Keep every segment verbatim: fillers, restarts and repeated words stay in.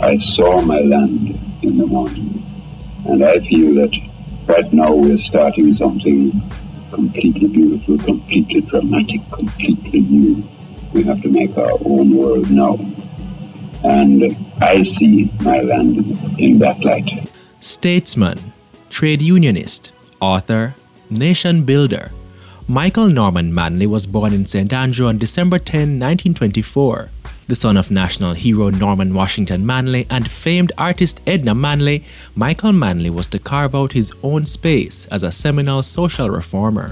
I saw my land in the morning. And I feel that right now we're starting something completely beautiful, completely dramatic, completely new. We have to make our own world now. And I see my land in that light. Statesman, trade unionist, author, nation builder, Michael Norman Manley was born in Saint Andrew on December tenth, nineteen twenty-four. The son of national hero Norman Washington Manley and famed artist Edna Manley, Michael Manley was to carve out his own space as a seminal social reformer.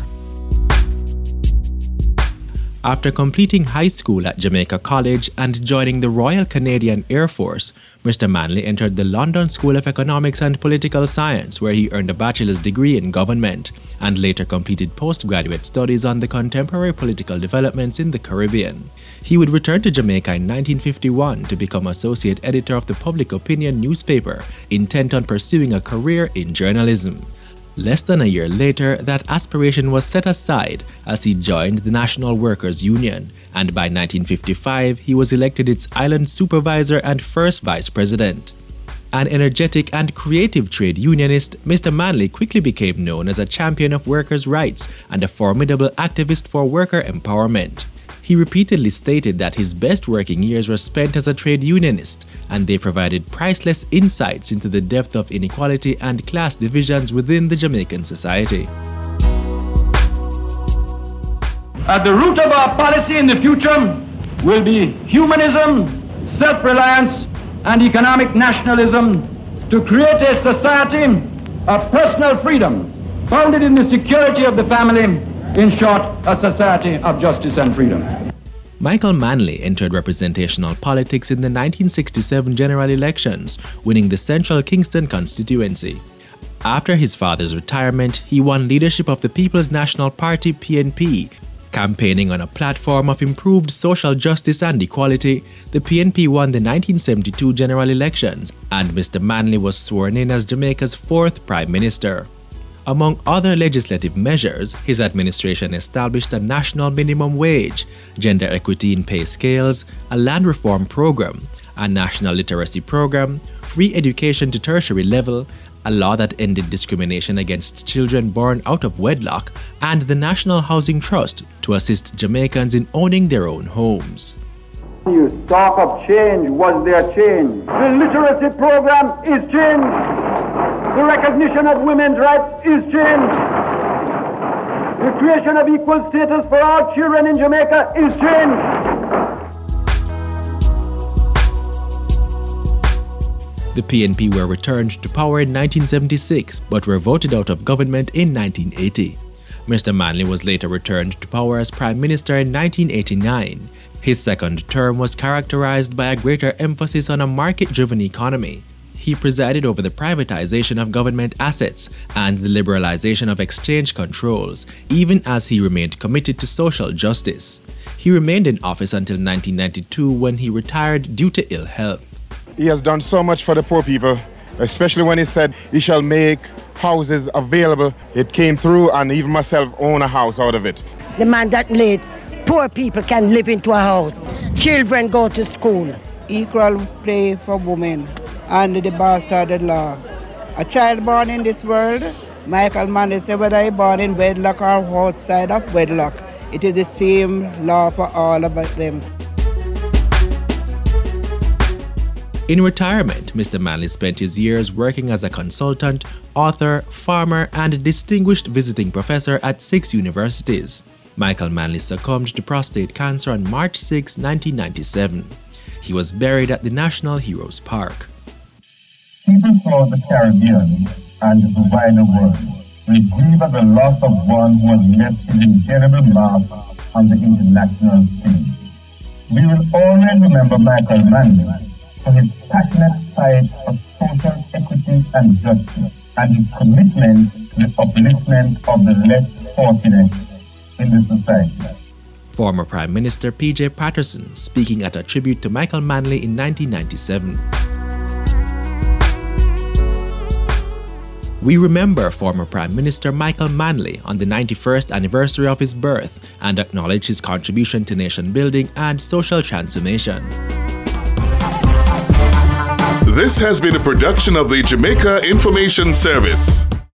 After completing high school at Jamaica College and joining the Royal Canadian Air Force, Mister Manley entered the London School of Economics and Political Science, where he earned a bachelor's degree in government and later completed postgraduate studies on the contemporary political developments in the Caribbean. He would return to Jamaica in nineteen fifty-one to become associate editor of the Public Opinion newspaper, intent on pursuing a career in journalism. Less than a year later, that aspiration was set aside as he joined the National Workers' Union, and by nineteen fifty-five, he was elected its island supervisor and first vice president. An energetic and creative trade unionist, Mister Manley quickly became known as a champion of workers' rights and a formidable activist for worker empowerment. He repeatedly stated that his best working years were spent as a trade unionist, and they provided priceless insights into the depth of inequality and class divisions within the Jamaican society. At the root of our policy in the future will be humanism, self-reliance, and economic nationalism to create a society of personal freedom, founded in the security of the family. In short, a society of justice and freedom. Michael Manley entered representational politics in the nineteen sixty-seven general elections, winning the Central Kingston constituency. After his father's retirement, he won leadership of the People's National Party P N P. Campaigning on a platform of improved social justice and equality, the P N P won the nineteen seventy-two general elections, and Mister Manley was sworn in as Jamaica's fourth Prime Minister. Among other legislative measures, his administration established a national minimum wage, gender equity in pay scales, a land reform program, a national literacy program, free education to tertiary level, a law that ended discrimination against children born out of wedlock, and the National Housing Trust to assist Jamaicans in owning their own homes. New stock of change was their change. The literacy program is change. The recognition of women's rights is change. The creation of equal status for all children in Jamaica is change. The P N P were returned to power in nineteen seventy-six but were voted out of government in nineteen eighty. Mister Manley was later returned to power as Prime Minister in nineteen eighty-nine. His second term was characterized by a greater emphasis on a market-driven economy. He presided over the privatization of government assets and the liberalization of exchange controls, even as he remained committed to social justice. He remained in office until nineteen ninety-two, when he retired due to ill health. He has done so much for the poor people, especially when he said he shall make houses available. It came through, and even myself own a house out of it. The man that made poor people can live into a house. Children go to school. Equal play for women and the bastarded law. A child born in this world, Michael Manley said, whether he born in wedlock or outside of wedlock, it is the same law for all of them. In retirement, Mister Manley spent his years working as a consultant, author, farmer, and distinguished visiting professor at six universities. Michael Manley succumbed to prostate cancer on March sixth, nineteen ninety-seven. He was buried at the National Heroes Park. People throughout the Caribbean and the wider world will grieve at the loss of one who has left his indelible mark on the international stage. We will always remember Michael Manley for his passionate fight for social equity and justice, and his commitment to the upliftment of the less fortunate in the society. Former Prime Minister P J Patterson speaking at a tribute to Michael Manley in nineteen ninety-seven. We remember former Prime Minister Michael Manley on the ninety-first anniversary of his birth and acknowledge his contribution to nation building and social transformation. This has been a production of the Jamaica Information Service.